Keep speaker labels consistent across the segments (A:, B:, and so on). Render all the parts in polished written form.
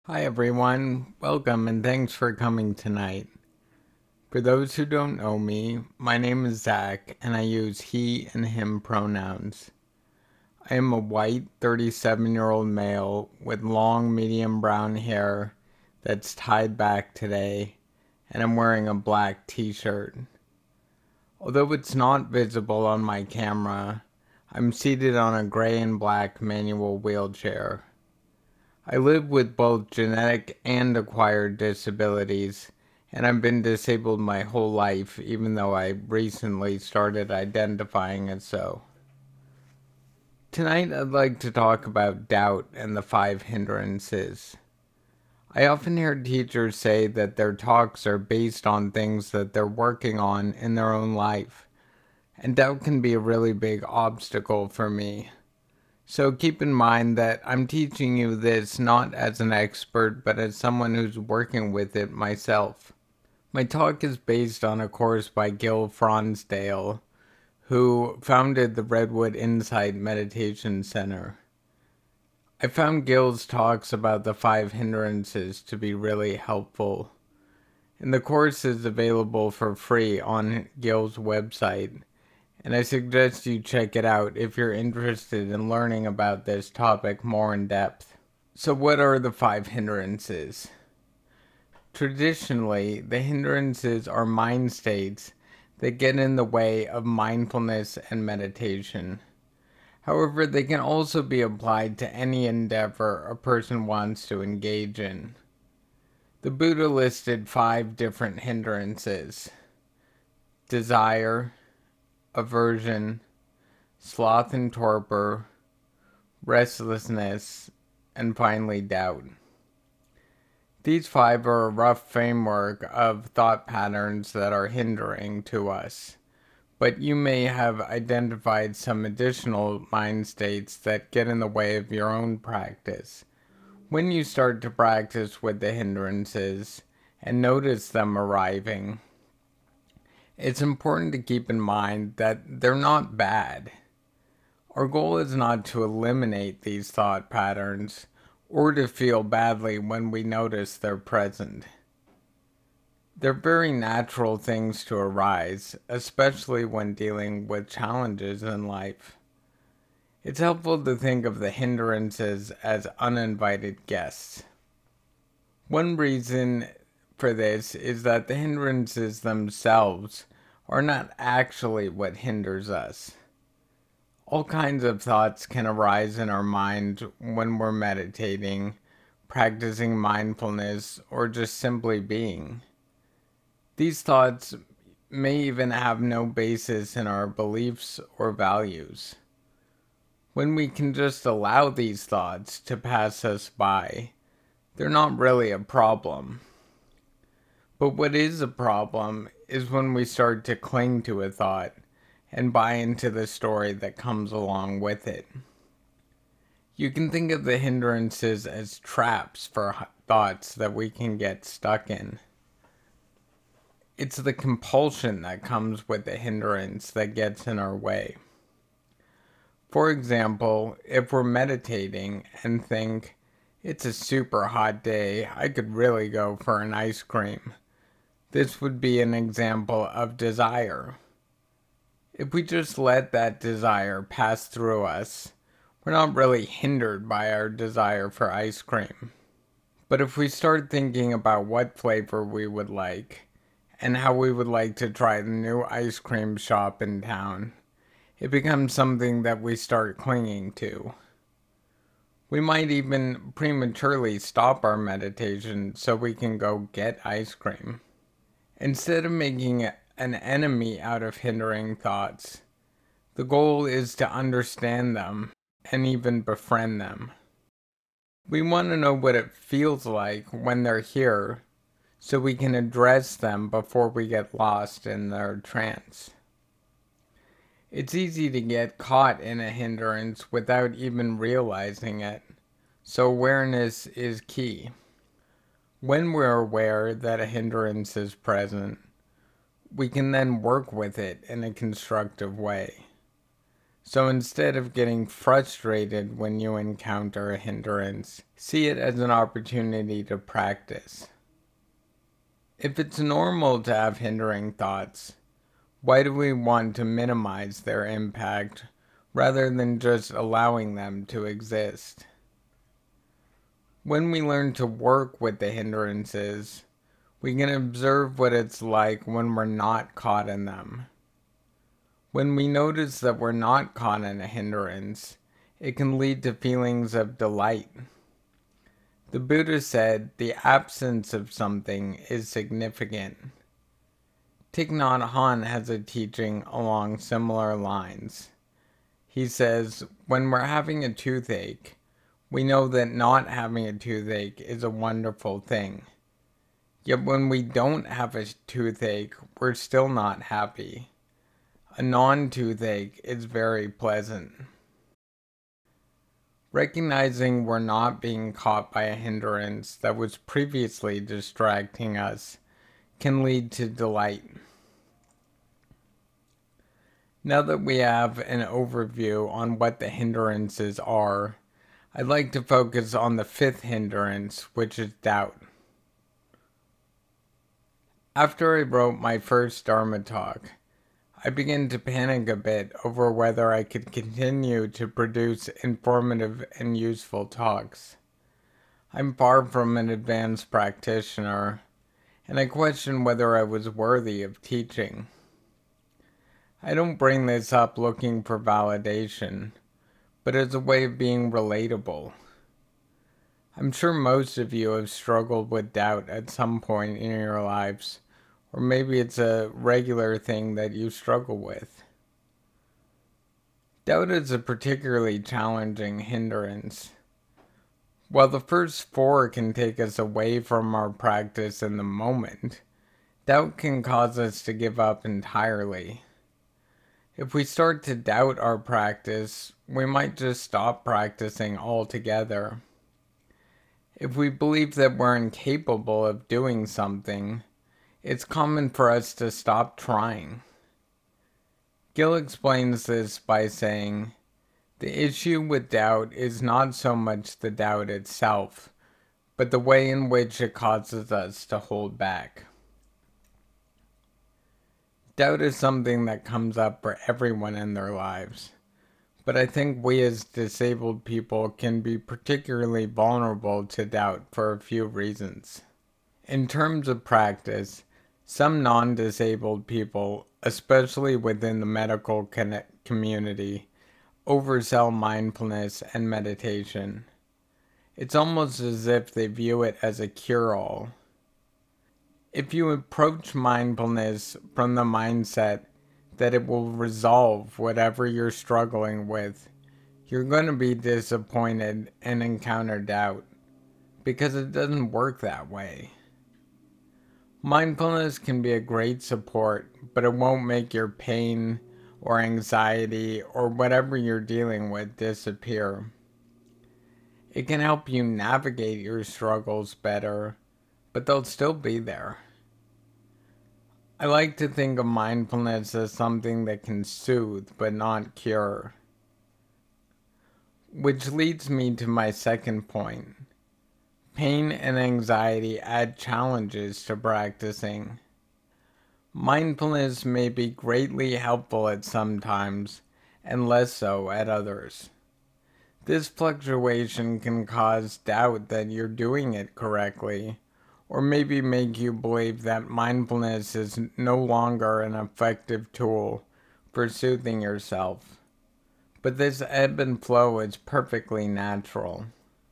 A: Hi everyone, welcome and thanks for coming tonight. For those who don't know me, my name is Zach and I use he and him pronouns. I am a white 37-year-old male with long medium brown hair that's tied back today, and I'm wearing a black t-shirt. Although it's not visible on my camera, I'm seated on a gray and black manual wheelchair. I live with both genetic and acquired disabilities, and I've been disabled my whole life, even though I recently started identifying as so. Tonight, I'd like to talk about doubt and the 5 hindrances. I often hear teachers say that their talks are based on things that they're working on in their own life, and doubt can be a really big obstacle for me. So keep in mind that I'm teaching you this not as an expert, but as someone who's working with it myself. My talk is based on a course by Gil Fronsdale, who founded the Redwood Insight Meditation Center. I found Gil's talks about the 5 hindrances to be really helpful, and the course is available for free on Gil's website, and I suggest you check it out if you're interested in learning about this topic more in depth. So, what are the 5 hindrances? Traditionally, the hindrances are mind states that get in the way of mindfulness and meditation. However, they can also be applied to any endeavor a person wants to engage in. The Buddha listed 5 different hindrances: desire, aversion, sloth and torpor, restlessness, and finally doubt. These 5 are a rough framework of thought patterns that are hindering to us, but you may have identified some additional mind states that get in the way of your own practice. When you start to practice with the hindrances and notice them arriving, it's important to keep in mind that they're not bad. Our goal is not to eliminate these thought patterns or to feel badly when we notice they're present. They're very natural things to arise, especially when dealing with challenges in life. It's helpful to think of the hindrances as uninvited guests. One reason for this is that the hindrances themselves are not actually what hinders us. All kinds of thoughts can arise in our mind when we're meditating, practicing mindfulness, or just simply being. These thoughts may even have no basis in our beliefs or values. When we can just allow these thoughts to pass us by, they're not really a problem. But what is a problem is when we start to cling to a thought and buy into the story that comes along with it. You can think of the hindrances as traps for thoughts that we can get stuck in. It's the compulsion that comes with the hindrance that gets in our way. For example, if we're meditating and think, it's a super hot day, I could really go for an ice cream. This would be an example of desire. If we just let that desire pass through us, we're not really hindered by our desire for ice cream. But if we start thinking about what flavor we would like, and how we would like to try the new ice cream shop in town, it becomes something that we start clinging to. We might even prematurely stop our meditation so we can go get ice cream. Instead of making an enemy out of hindering thoughts, the goal is to understand them and even befriend them. We want to know what it feels like when they're here so we can address them before we get lost in their trance. It's easy to get caught in a hindrance without even realizing it, so awareness is key. When we're aware that a hindrance is present, we can then work with it in a constructive way. So instead of getting frustrated when you encounter a hindrance, see it as an opportunity to practice. If it's normal to have hindering thoughts, why do we want to minimize their impact rather than just allowing them to exist? When we learn to work with the hindrances, we can observe what it's like when we're not caught in them. When we notice that we're not caught in a hindrance, it can lead to feelings of delight. The Buddha said the absence of something is significant. Thich Nhat Hanh has a teaching along similar lines. He says, when we're having a toothache, we know that not having a toothache is a wonderful thing. Yet when we don't have a toothache, we're still not happy. A non-toothache is very pleasant. Recognizing we're not being caught by a hindrance that was previously distracting us can lead to delight. Now that we have an overview on what the hindrances are, I'd like to focus on the fifth hindrance, which is doubt. After I wrote my first Dharma talk, I began to panic a bit over whether I could continue to produce informative and useful talks. I'm far from an advanced practitioner, and I questioned whether I was worthy of teaching. I don't bring this up looking for validation, but as a way of being relatable. I'm sure most of you have struggled with doubt at some point in your lives, or maybe it's a regular thing that you struggle with. Doubt is a particularly challenging hindrance. While the first four can take us away from our practice in the moment, doubt can cause us to give up entirely. If we start to doubt our practice, we might just stop practicing altogether. If we believe that we're incapable of doing something, it's common for us to stop trying. Gil explains this by saying, the issue with doubt is not so much the doubt itself, but the way in which it causes us to hold back. Doubt is something that comes up for everyone in their lives, but I think we as disabled people can be particularly vulnerable to doubt for a few reasons. In terms of practice, some non-disabled people, especially within the medical community, oversell mindfulness and meditation. It's almost as if they view it as a cure-all. If you approach mindfulness from the mindset that it will resolve whatever you're struggling with, you're going to be disappointed and encounter doubt, because it doesn't work that way. Mindfulness can be a great support, but it won't make your pain or anxiety or whatever you're dealing with disappear. It can help you navigate your struggles better, but they'll still be there. I like to think of mindfulness as something that can soothe but not cure. Which leads me to my second point. Pain and anxiety add challenges to practicing. Mindfulness may be greatly helpful at some times and less so at others. This fluctuation can cause doubt that you're doing it correctly, or maybe make you believe that mindfulness is no longer an effective tool for soothing yourself. But this ebb and flow is perfectly natural.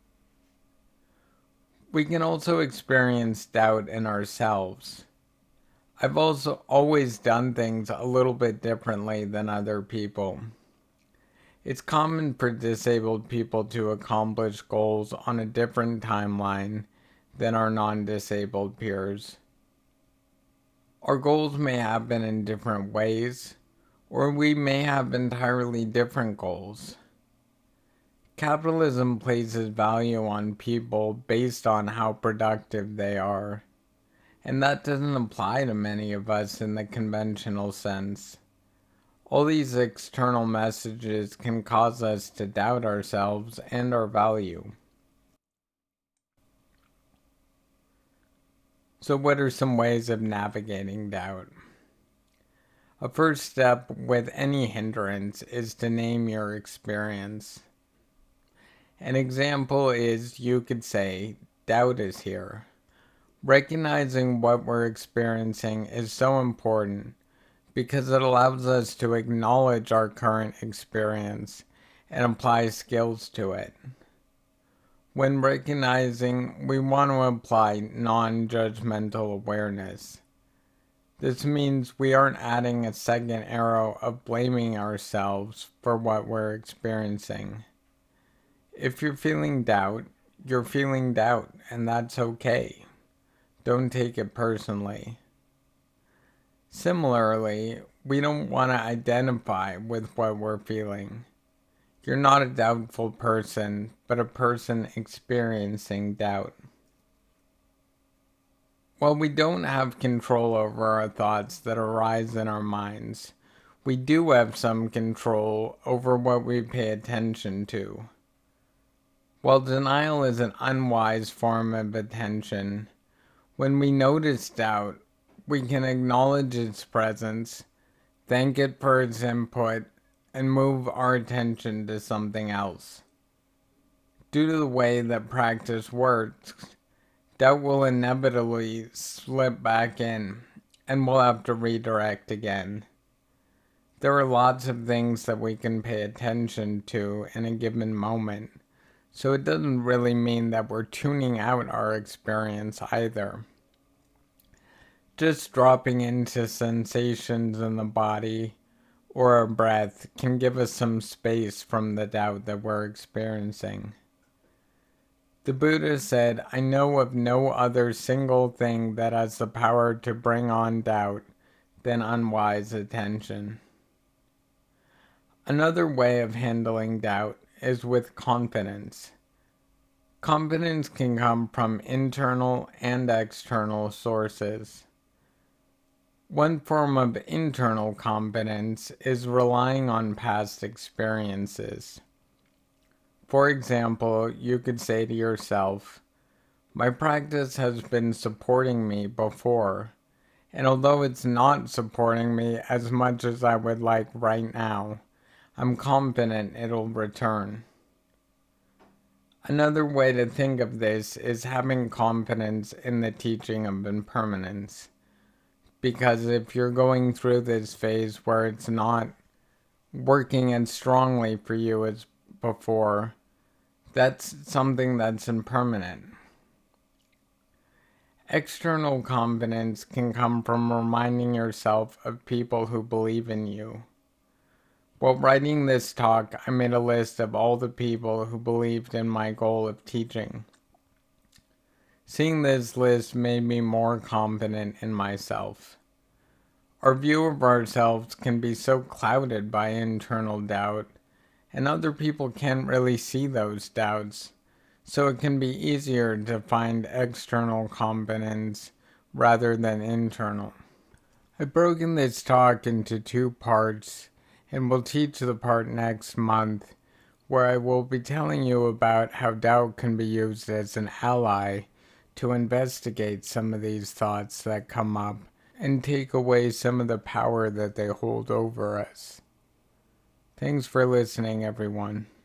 A: We can also experience doubt in ourselves. I've also always done things a little bit differently than other people. It's common for disabled people to accomplish goals on a different timeline than our non-disabled peers. Our goals may happen in different ways, or we may have entirely different goals. Capitalism places value on people based on how productive they are, and that doesn't apply to many of us in the conventional sense. All these external messages can cause us to doubt ourselves and our value. So, what are some ways of navigating doubt? A first step with any hindrance is to name your experience. An example is you could say, doubt is here. Recognizing what we're experiencing is so important because it allows us to acknowledge our current experience and apply skills to it. When recognizing, we want to apply non-judgmental awareness. This means we aren't adding a second arrow of blaming ourselves for what we're experiencing. If you're feeling doubt, you're feeling doubt, and that's okay. Don't take it personally. Similarly, we don't want to identify with what we're feeling. You're not a doubtful person, but a person experiencing doubt. While we don't have control over our thoughts that arise in our minds, we do have some control over what we pay attention to. While denial is an unwise form of attention, when we notice doubt, we can acknowledge its presence, thank it for its input, and move our attention to something else. Due to the way that practice works, doubt will inevitably slip back in, and we'll have to redirect again. There are lots of things that we can pay attention to in a given moment, so it doesn't really mean that we're tuning out our experience either. Just dropping into sensations in the body or our breath can give us some space from the doubt that we're experiencing. The Buddha said, "I know of no other single thing that has the power to bring on doubt than unwise attention." Another way of handling doubt is with confidence. Confidence can come from internal and external sources. One form of internal confidence is relying on past experiences. For example, you could say to yourself, "My practice has been supporting me before, and although it's not supporting me as much as I would like right now, I'm confident it'll return." Another way to think of this is having confidence in the teaching of impermanence. Because if you're going through this phase where it's not working as strongly for you as before, that's something that's impermanent. External confidence can come from reminding yourself of people who believe in you. While writing this talk, I made a list of all the people who believed in my goal of teaching. Seeing this list made me more confident in myself. Our view of ourselves can be so clouded by internal doubt, and other people can't really see those doubts, so it can be easier to find external confidence rather than internal. I've broken this talk into 2 parts, and will teach the part next month, where I will be telling you about how doubt can be used as an ally to investigate some of these thoughts that come up and take away some of the power that they hold over us. Thanks for listening, everyone.